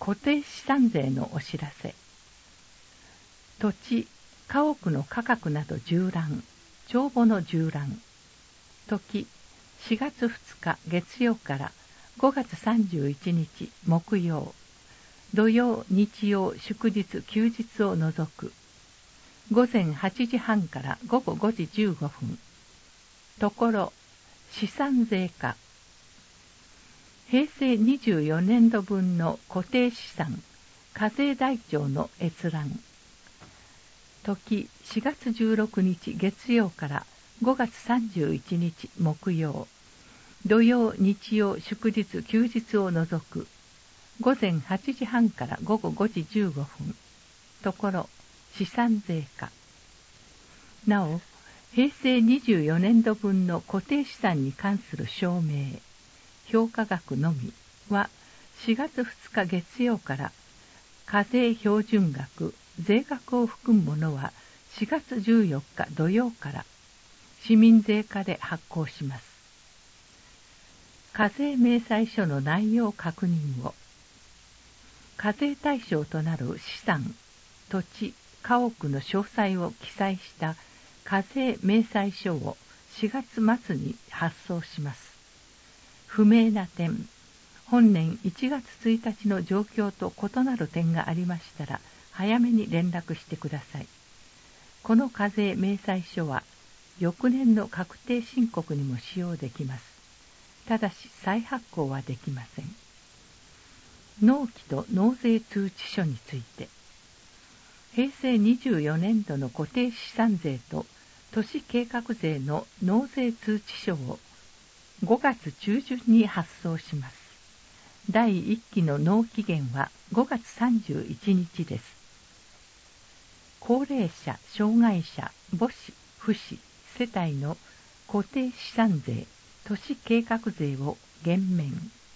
固定資産税のお知らせ。土地、家屋の価格など縦覧、帳簿の縦覧。時、4月2日月曜から5月31日木曜。土曜、日曜、祝日、休日を除く。午前8時半から午後5時15分。ところ、資産税課。平成24年度分の固定資産、課税台帳の閲覧。時4月16日月曜から5月31日木曜。土曜、日曜、祝日、休日を除く。午前8時半から午後5時15分。ところ、資産税課。なお、平成24年度分の固定資産に関する証明、評価額のみは4月2日月曜から課税標準額、税額を含むものは4月14日土曜から市民税課で発行します。課税明細書の内容確認を。課税対象となる資産、土地、家屋の詳細を記載した課税明細書を4月末に発送します。不明な点、本年1月1日の状況と異なる点がありましたら、早めに連絡してください。この課税明細書は、翌年の確定申告にも使用できます。ただし再発行はできません。納期と納税通知書について、平成24年度の固定資産税と都市計画税の納税通知書を5月中旬に発送します。第1期の納期限は5月31日です。高齢者、障害者、母子、父子、世帯の固定資産税、都市計画税を減免。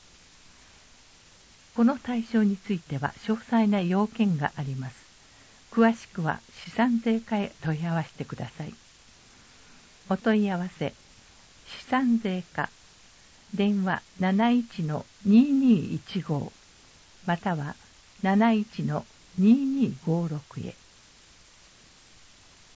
この対象については詳細な要件があります。詳しくは資産税課へ問い合わせてください。お問い合わせ、資産税課、電話 71-2215 または 71-2256 へ。